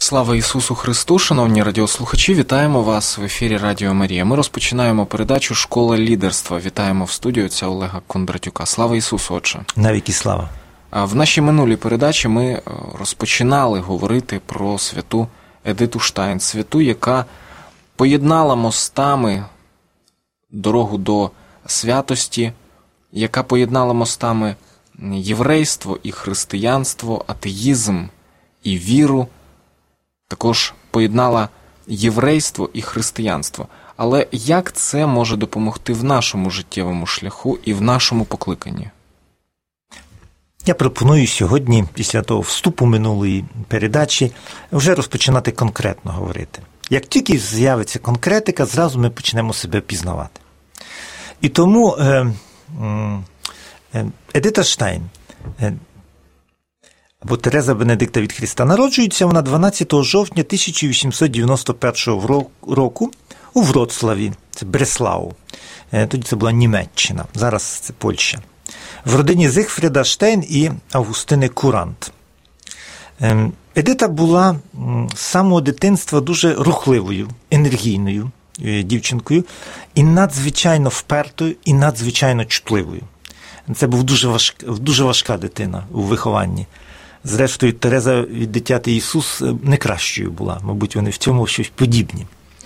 Слава Ісусу Христу, шановні радіослухачі, вітаємо вас в ефірі Радіо Марія. Ми розпочинаємо передачу «Школа лідерства». Вітаємо в студії отця Олега Кондратюка. Слава Ісусу, Отче! Навіки слава! В нашій минулій передачі ми розпочинали говорити про святу Едиту Штайн, святу, яка поєднала мостами дорогу до святості, яка поєднала мостами єврейство і християнство, атеїзм і віру, також поєднала єврейство і християнство. Але як це може допомогти в нашому життєвому шляху і в нашому покликанні? Я пропоную сьогодні, після того вступу минулої передачі, вже розпочинати конкретно говорити. Як тільки з'явиться конкретика, зразу ми почнемо себе пізнавати. І тому Едита Штайн, або Тереза Бенедикта від Христа, народжується вона 12 жовтня 1891 року у Вроцлаві, це Бреслау. Тоді це була Німеччина, зараз це Польща. В родині Зигфріда Штейн і Августини Курант. Едита була з самого дитинства дуже рухливою, енергійною дівчинкою і надзвичайно впертою, і надзвичайно чутливою. Це був дуже важка дитина у вихованні. Зрештою, Тереза від дитяти Ісус не кращою була. Мабуть, вони в цьому щось подібні.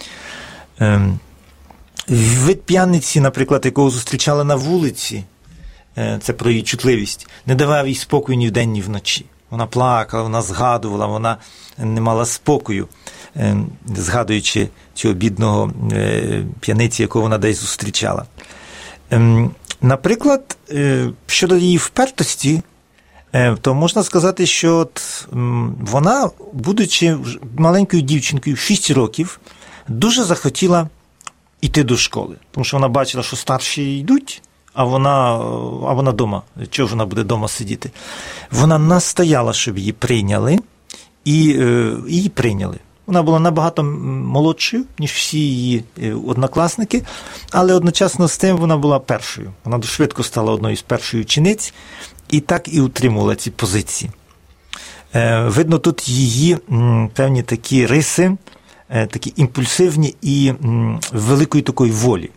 Вид п'яниці, наприклад, якого зустрічали на вулиці, це про її чутливість, не давав їй спокою ні вдень, ні вночі. Вона плакала, вона згадувала, вона не мала спокою, згадуючи цього бідного п'яниці, якого вона десь зустрічала. Наприклад, щодо її впертості, то можна сказати, що от вона, будучи маленькою дівчинкою, 6 років, дуже захотіла йти до школи. Тому що вона бачила, що старші йдуть, а вона дома. Чого ж вона буде дома сидіти? Вона настояла, щоб її прийняли, і її прийняли. Вона була набагато молодшою, ніж всі її однокласники, але одночасно з тим вона була першою. Вона швидко стала одною з перших учениць, і так і утримувала ці позиції. Видно тут її певні такі риси, такі імпульсивні і великої такої волі.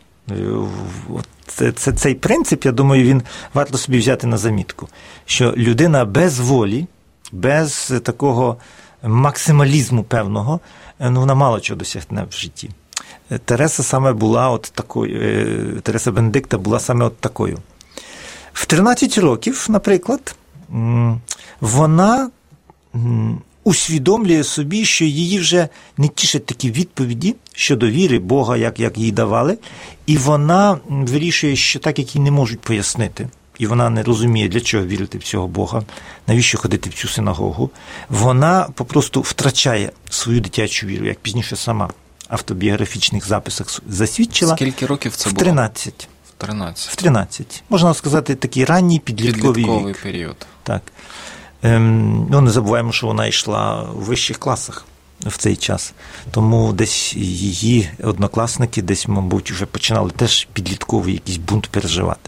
Цей принцип, я думаю, він варто собі взяти на замітку, що людина без волі, без такого максималізму певного, вона мало чого досягне в житті. Тереза саме була от такою, Тереза Бенедикта була саме от такою. В 13 років, наприклад, вона усвідомлює собі, що її вже не тішать такі відповіді щодо віри Бога, як їй давали, і вона вирішує, що так, як їй не можуть пояснити, і вона не розуміє, для чого вірити в цього Бога, навіщо ходити в цю синагогу, вона попросту втрачає свою дитячу віру, як пізніше сама в автобіографічних записах засвідчила. Скільки років це було? В 13. В 13. Можна сказати, такий ранній підлітковий вік. Період. Так. Не забуваємо, що вона йшла у вищих класах в цей час. Тому десь її однокласники десь, мабуть, вже починали теж підлітковий якийсь бунт переживати.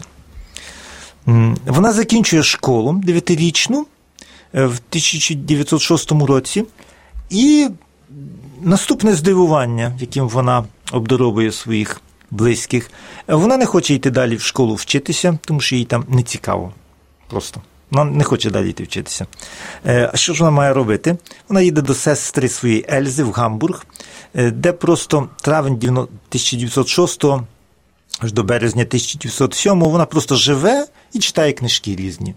Вона закінчує школу 9-річну в 1906 році, і наступне здивування, яким вона обдаровує своїх близьких, вона не хоче йти далі в школу вчитися, тому що їй там не цікаво. Просто. Вона не хоче далі йти вчитися. А що ж вона має робити? Вона їде до сестри своєї Ельзи в Гамбург, де просто травень 1906 аж до березня 1907 вона просто живе і читає книжки різні.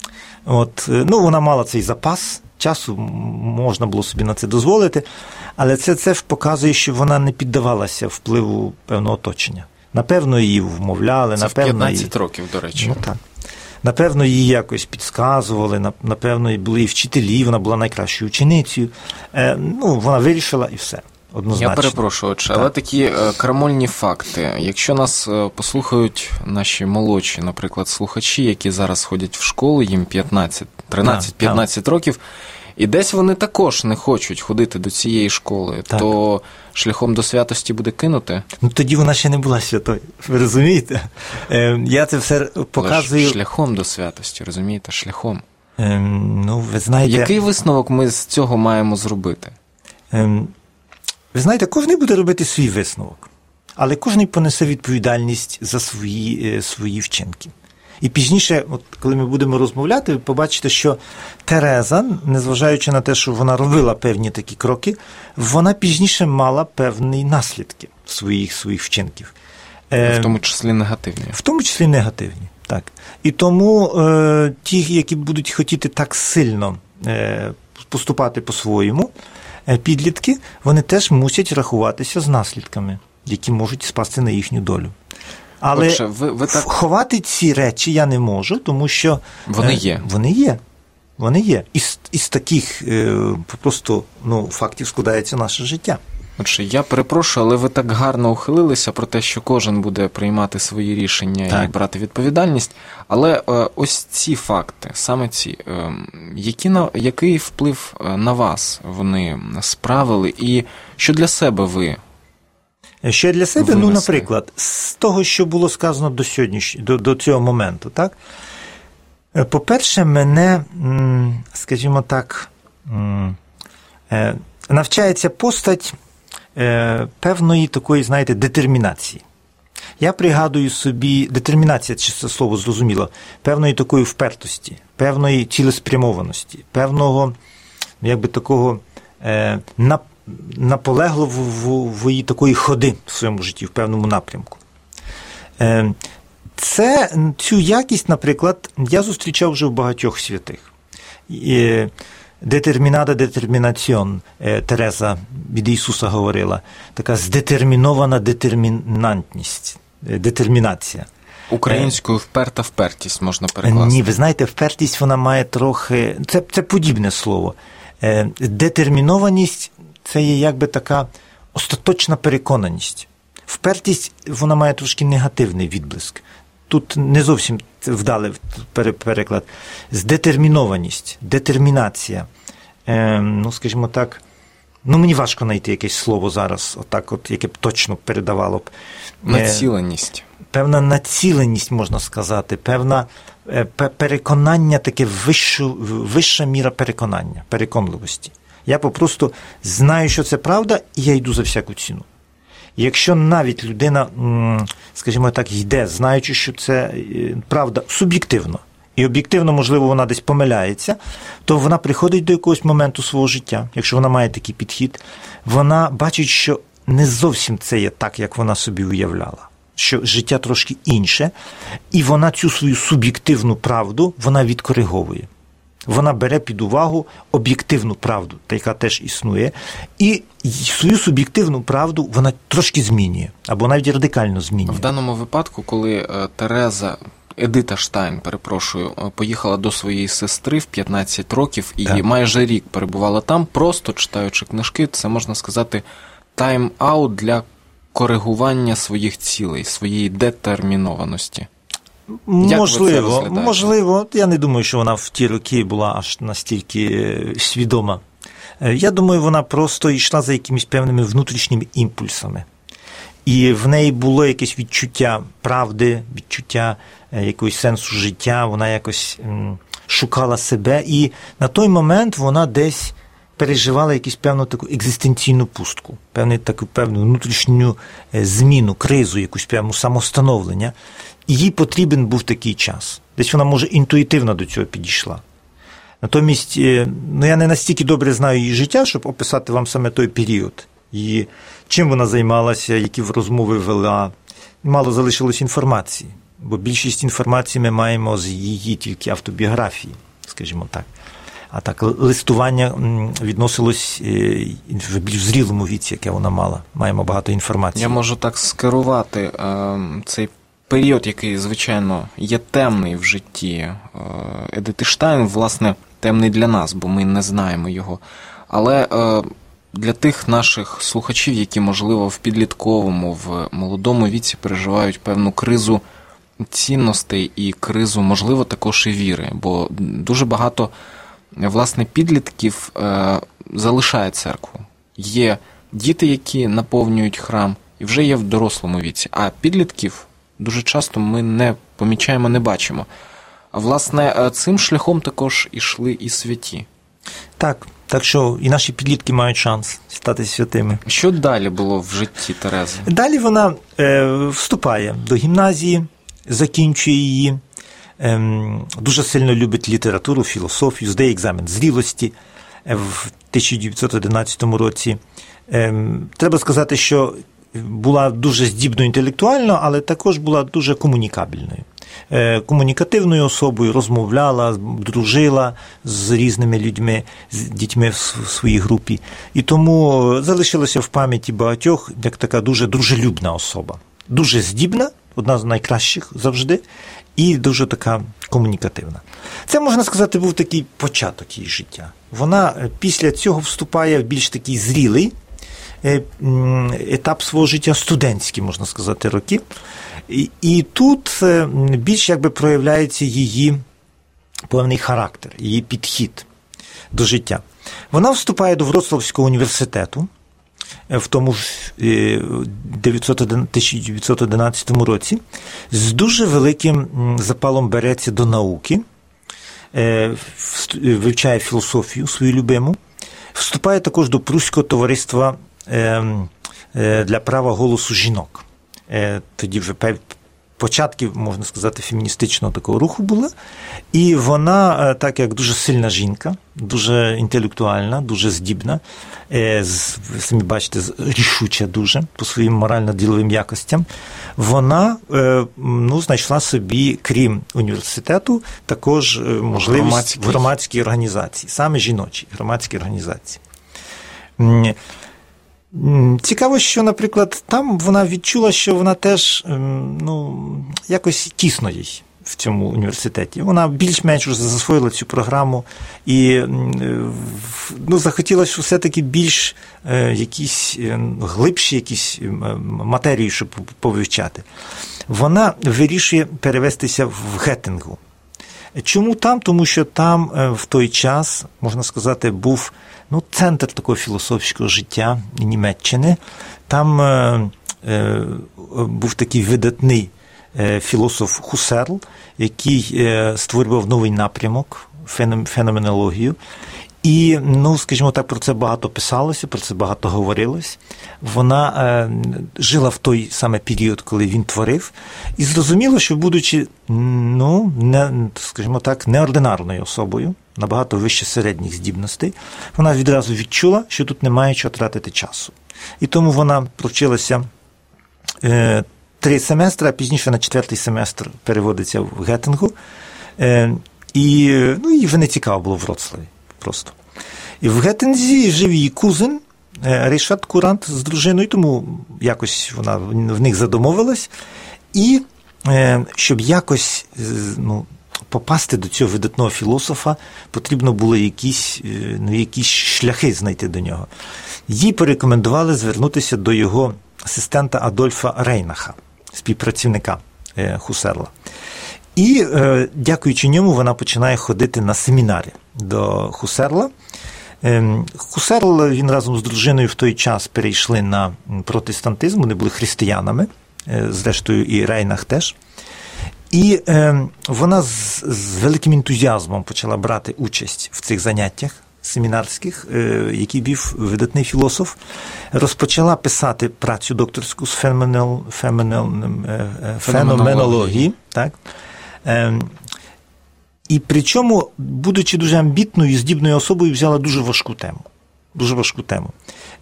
Вона мала цей запас часу, можна було собі на це дозволити, але це показує, що вона не піддавалася впливу певного оточення. Напевно, її вмовляли. Це напевно, в 15 років, до речі. Так. Напевно, її якось підказували, напевно, були і вчителі, вона була найкращою ученицею. Вона вирішила і все. Однозначно. Я перепрошую, але такі крамольні факти. Якщо нас послухають наші молодші, наприклад, слухачі, які зараз ходять в школу, їм 13-15 років, і десь вони також не хочуть ходити до цієї школи, то шляхом до святості буде кинути? Тоді вона ще не була святою, ви розумієте? Я це все показую. Шляхом до святості, розумієте? Шляхом. Ви знаєте... Який висновок ми з цього маємо зробити? Ви знаєте, кожен буде робити свій висновок, але кожен понесе відповідальність за свої вчинки. І пізніше, от коли ми будемо розмовляти, ви побачите, що Тереза, незважаючи на те, що вона робила певні такі кроки, вона пізніше мала певні наслідки своїх вчинків. В тому числі негативні. В тому числі негативні, так. І тому ті, які будуть хотіти так сильно поступати по-своєму, підлітки, вони теж мусять рахуватися з наслідками, які можуть спасти на їхню долю. Але Отже, ви так... ховати ці речі я не можу, тому що вони є. Вони є. Із таких просто фактів складається наше життя. Отже, я перепрошую, але ви так гарно ухилилися про те, що кожен буде приймати свої рішення і брати відповідальність. Але ось ці факти, саме ці, який вплив на вас вони справили, і що для себе ви? Що для себе, наприклад, з того, що було сказано до цього моменту, так? По-перше, мене, скажімо так, навчається постать певної такої, знаєте, детермінації. Я пригадую собі, детермінація, чи це слово зрозуміло, певної такої впертості, певної цілеспрямованості, певного, такого наполегливої такої ходи в своєму житті, в певному напрямку. Цю якість, наприклад, я зустрічав вже в багатьох святих. Детермінада детермінаціон, Тереза від Ісуса говорила, така здетермінована детермінантність, детермінація. Українською вперта впертість можна перекласти. Ні, ви знаєте, впертість вона має трохи, це подібне слово. Детермінованість – це є така остаточна переконаність. Впертість, вона має трошки негативний відблиск. Тут не зовсім вдалий переклад. Здетермінованість, детермінація. Скажімо так, мені важко знайти якесь слово зараз, яке б точно передавало б. Націленість. Певна націленість, можна сказати, певна переконання, таке вища міра переконання, переконливості. Я попросту знаю, що це правда, і я йду за всяку ціну. Якщо навіть людина, скажімо так, йде, знаючи, що це правда суб'єктивно, і об'єктивно, можливо, вона десь помиляється, то вона приходить до якогось моменту свого життя, якщо вона має такий підхід, вона бачить, що не зовсім це є так, як вона собі уявляла, що життя трошки інше, і вона цю свою суб'єктивну правду, вона відкориговує. Вона бере під увагу об'єктивну правду, яка теж існує, і свою суб'єктивну правду вона трошки змінює, або навіть радикально змінює. В даному випадку, коли Едита Штайн, поїхала до своєї сестри в 15 років і майже рік перебувала там, просто читаючи книжки, це, можна сказати, тайм-аут для коригування своїх цілей, своєї детермінованості. Можливо. Я не думаю, що вона в ті роки була аж настільки свідома. Я думаю, вона просто йшла за якимись певними внутрішніми імпульсами. І в неї було якесь відчуття правди, відчуття якогось сенсу життя, вона якось шукала себе. І на той момент вона десь переживала якусь певну таку екзистенційну пустку, певну внутрішню зміну, кризу, якусь певну самостановлення. І їй потрібен був такий час. Десь вона, може, інтуїтивно до цього підійшла. Натомість, я не настільки добре знаю її життя, щоб описати вам саме той період. І чим вона займалася, які розмови вела. Мало залишилось інформації, бо більшість інформації ми маємо з її тільки автобіографії, скажімо так. А так, листування відносилось в більш зрілому віці, яке вона мала. Маємо багато інформації. Я можу так скерувати цей період, який, звичайно, є темний в житті Едити Штайн, власне, темний для нас, бо ми не знаємо його. Але для тих наших слухачів, які, можливо, в підлітковому, в молодому віці переживають певну кризу цінностей і кризу, можливо, також і віри, бо дуже багато, власне, підлітків залишає церкву. Є діти, які наповнюють храм, і вже є в дорослому віці, а підлітків дуже часто ми не помічаємо, не бачимо. Власне, цим шляхом також ішли і святі. Так, Так що і наші підлітки мають шанс стати святими. Що далі було в житті Терези? Далі вона вступає до гімназії, закінчує її, дуже сильно любить літературу, філософію, здає екзамен зрілості в 1911 році. Треба сказати, що була дуже здібною інтелектуально, але також була дуже комунікабельною. Комунікативною особою, розмовляла, дружила з різними людьми, з дітьми в своїй групі. І тому залишилася в пам'яті багатьох як така дуже дружелюбна особа. Дуже здібна, одна з найкращих завжди, і дуже така комунікативна. Це, можна сказати, був такий початок її життя. Вона після цього вступає в більш такий зрілий етап свого життя, студентські, можна сказати, роки. І тут більш якби проявляється її певний характер, її підхід до життя. Вона вступає до Вроцлавського університету в тому ж 1911 році, з дуже великим запалом береться до науки, вивчає філософію свою любиму, вступає також до Пруського товариства для права голосу жінок. Тоді вже початки, можна сказати, феміністичного такого руху були. І вона, так як дуже сильна жінка, дуже інтелектуальна, дуже здібна, ви самі бачите, рішуча дуже по своїм морально-діловим якостям, вона знайшла собі, крім університету, також можливість в громадській організації, саме жіночі громадські організації. Цікаво, що, наприклад, там вона відчула, що вона теж, якось тісно їй в цьому університеті. Вона більш-менш вже засвоїла цю програму і захотілося все-таки більш якісь глибші якісь матерії, щоб повивчати. Вона вирішує перевестися в Геттингу. Чому там? Тому що там в той час, можна сказати, був центр такого філософського життя Німеччини. Там був такий видатний філософ Хусерль, який створював новий напрямок, феноменологію. І, скажімо так, про це багато писалося, про це багато говорилось. Вона жила в той саме період, коли він творив, і зрозуміло, що, будучи, скажімо так, неординарною особою, набагато вище середніх здібностей, вона відразу відчула, що тут немає чого тратити часу. І тому вона провчилася 3 семестри, а пізніше на 4-й семестр переводиться в Геттингу. І їй вже не цікаво було в Вроцлаві. Просто. І в Геттинзі жив її кузен Рейшат Курант з дружиною, тому якось вона в них задомовилась. І щоб якось попасти до цього видатного філософа, потрібно було якісь шляхи знайти до нього. Їй порекомендували звернутися до його асистента Адольфа Рейнаха, співпрацівника Хусерла. І, дякуючи ньому, вона починає ходити на семінари до Хусерла. Хусерл, він разом з дружиною в той час перейшли на протестантизм, вони були християнами, зрештою і Рейнах теж. І вона з великим ентузіазмом почала брати участь в цих заняттях семінарських, які вів видатний філософ, розпочала писати працю докторську з феноменології, так? І причому, будучи дуже амбітною і здібною особою, взяла дуже важку тему.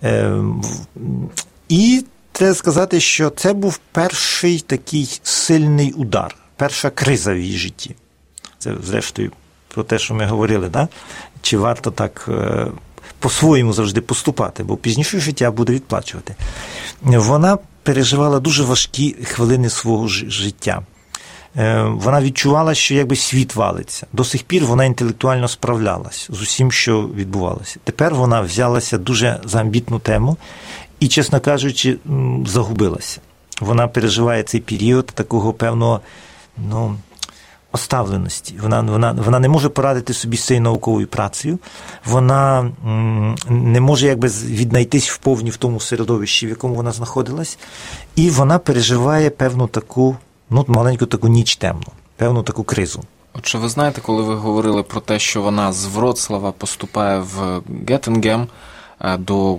І треба сказати, що це був перший такий сильний удар, перша криза в її житті. Це, зрештою, про те, що ми говорили, да? Чи варто так по-своєму завжди поступати, бо пізніше життя буде відплачувати. Вона переживала дуже важкі хвилини свого життя. Вона відчувала, що якби світ валиться. До сих пір вона інтелектуально справлялась з усім, що відбувалося. Тепер вона взялася дуже за амбітну тему і, чесно кажучи, загубилася. Вона переживає цей період такого певного, оставленості. Вона не може порадити собі з цією науковою працею. Вона не може якби віднайтись вповні в тому середовищі, в якому вона знаходилась. І вона переживає певну таку, маленьку таку ніч темну, певну таку кризу. Отже, ви знаєте, коли ви говорили про те, що вона з Вроцлава поступає в Геттингем до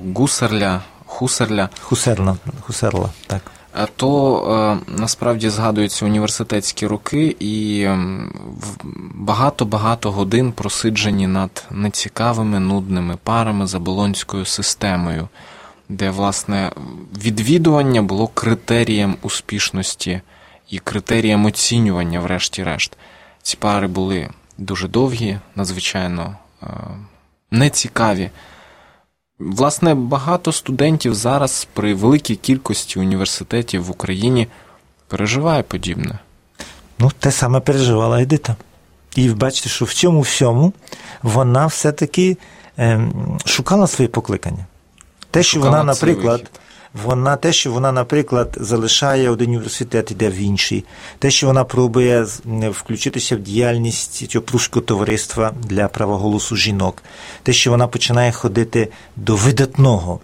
Хусерла, так. То насправді згадуються університетські роки і багато-багато годин просиджені над нецікавими, нудними парами за болонською системою, де, власне, відвідування було критерієм успішності і критерієм оцінювання, врешті-решт. Ці пари були дуже довгі, надзвичайно нецікаві. Власне, багато студентів зараз при великій кількості університетів в Україні переживає подібне. Ну, те саме переживала Едита. І бачите, що в цьому всьому вона все-таки шукала своє покликання. Те, що вона, наприклад, залишає один університет, йде в інший, те, що вона пробує включитися в діяльність цього Прусського товариства для права голосу жінок, те, що вона починає ходити до видатного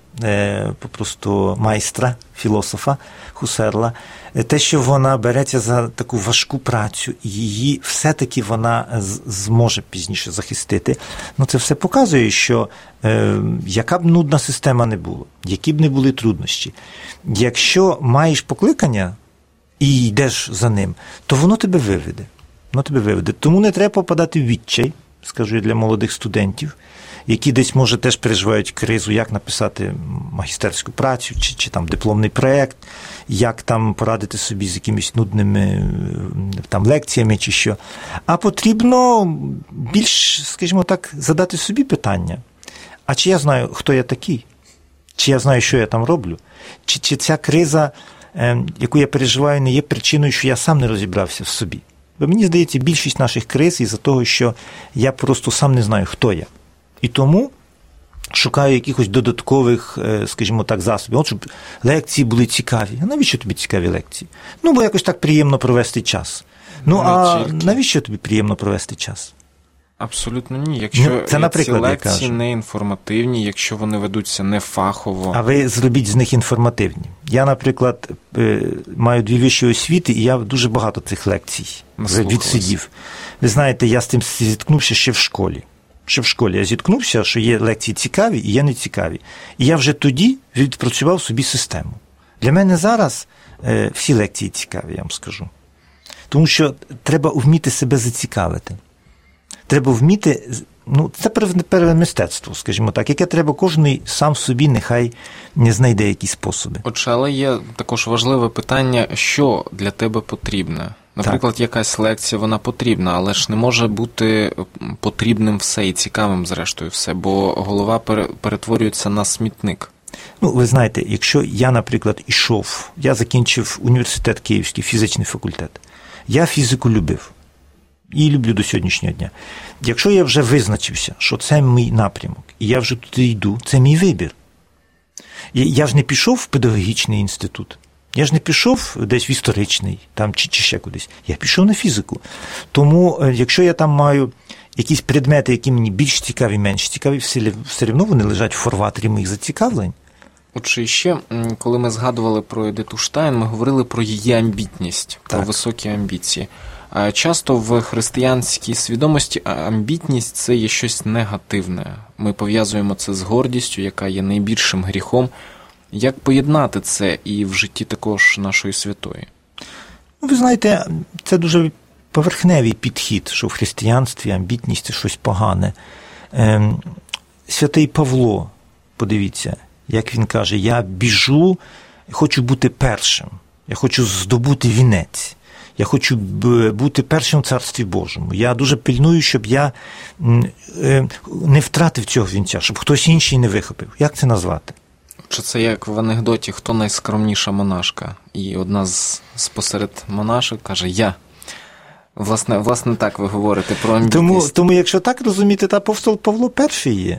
просто майстра, філософа Хусерла, те, що вона береться за таку важку працю, і її все-таки вона зможе пізніше захистити, ну це все показує, що яка б нудна система не була, які б не були труднощі, якщо маєш покликання і йдеш за ним, то воно тебе виведе. Тому не треба попадати в відчай, скажу я для молодих студентів, які десь, може, теж переживають кризу, як написати магістерську працю, чи там дипломний проєкт, як там порадити собі з якимись нудними там лекціями, чи що. А потрібно більш, скажімо так, задати собі питання. А чи я знаю, хто я такий? Чи я знаю, що я там роблю? Чи ця криза, яку я переживаю, не є причиною, що я сам не розібрався в собі? Бо мені здається, більшість наших криз із-за того, що я просто сам не знаю, хто я. І тому шукаю якихось додаткових, скажімо так, засобів. От, щоб лекції були цікаві. А навіщо тобі цікаві лекції? Ну, бо якось так приємно провести час. Ну, а навіщо тобі приємно провести час? Абсолютно ні. Якщо це, наприклад, ці лекції не інформативні, якщо вони ведуться не фахово. А ви зробіть з них інформативні. Я, наприклад, маю 2 вищі освіти, і я дуже багато цих лекцій відсидів. Ви знаєте, я з цим зіткнувся ще в школі. Я зіткнувся, що є лекції цікаві і є нецікаві. І я вже тоді відпрацював собі систему. Для мене зараз всі лекції цікаві, я вам скажу. Тому що треба вміти себе зацікавити. Треба вміти, ну, це певне мистецтво, скажімо так, яке треба кожен сам собі нехай не знайде якісь способи. Отже, але є також важливе питання, що для тебе потрібне. Наприклад, якась лекція, вона потрібна, але ж не може бути потрібним все і цікавим, зрештою, все, бо голова перетворюється на смітник. Ну, ви знаєте, якщо я, наприклад, я закінчив університет Київський, фізичний факультет, я фізику любив. І люблю до сьогоднішнього дня. Якщо я вже визначився, що це мій напрямок, і я вже туди йду, це мій вибір. Я ж не пішов в педагогічний інститут. Я ж не пішов десь в історичний, там, чи ще кудись. Я пішов на фізику. Тому, якщо я там маю якісь предмети, які мені більш цікаві, менш цікаві, все одно вони лежать в фарватері моїх зацікавлень. Отже, ще, коли ми згадували про Едиту Штайн, ми говорили про її амбітність, про високі амбіції. Часто в християнській свідомості амбітність – це є щось негативне. Ми пов'язуємо це з гордістю, яка є найбільшим гріхом. Як поєднати це і в житті також нашої святої? Ви знаєте, це дуже поверхневий підхід, що в християнстві амбітність – це щось погане. Святий Павло, подивіться, як він каже, я біжу, хочу бути першим, я хочу здобути вінець. Я хочу бути першим в Царстві Божому. Я дуже пильную, щоб я не втратив цього вінця, щоб хтось інший не вихопив. Як це назвати? Чи це як в анекдоті, хто найскромніша монашка? І одна з посеред монашок каже «я». Власне, так ви говорите про амбітність. Тому якщо так розуміти, то апостол Павло перший є,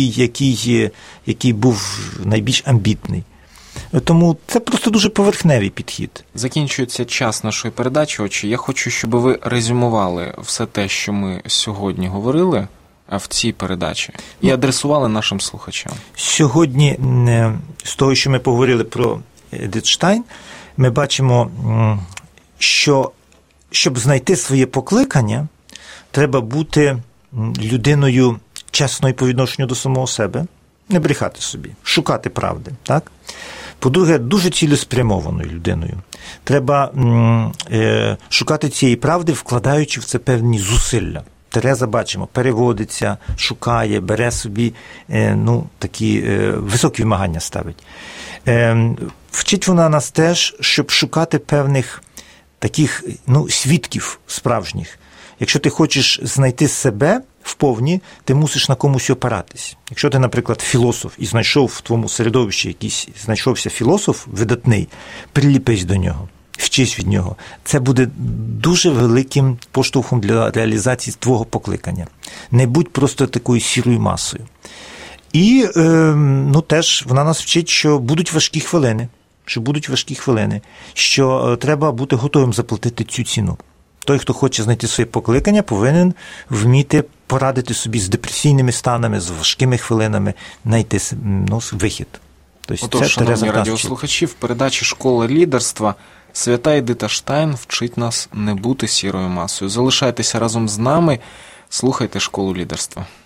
який був найбільш амбітний. Тому це просто дуже поверхневий підхід. Закінчується час нашої передачі, отже. Я хочу, щоб ви резюмували все те, що ми сьогодні говорили в цій передачі, і адресували нашим слухачам. Сьогодні, з того, що ми поговорили про Едит Штайн, ми бачимо, що щоб знайти своє покликання, треба бути людиною чесною по відношенню до самого себе, не брехати собі, шукати правди, так? По-друге, дуже цілеспрямованою людиною. Треба шукати цієї правди, вкладаючи в це певні зусилля. Тереза, бачимо, переводиться, шукає, бере собі такі високі вимагання ставить. Вчить вона нас теж, щоб шукати певних таких свідків справжніх. Якщо ти хочеш знайти себе вповні, ти мусиш на комусь опиратись. Якщо ти, наприклад, філософ і знайшов в твоєму середовищі знайшовся філософ видатний, приліпись до нього, вчись від нього. Це буде дуже великим поштовхом для реалізації твого покликання. Не будь просто такою сірою масою. І теж вона нас вчить, що будуть важкі хвилини, що треба бути готовим заплатити цю ціну. Той, хто хоче знайти своє покликання, повинен вміти порадити собі з депресійними станами, з важкими хвилинами, знайти вихід. Отож, шановні радіослухачі, в передачі «Школа лідерства» свята Едита Штайн вчить нас не бути сірою масою. Залишайтеся разом з нами, слухайте «Школу лідерства».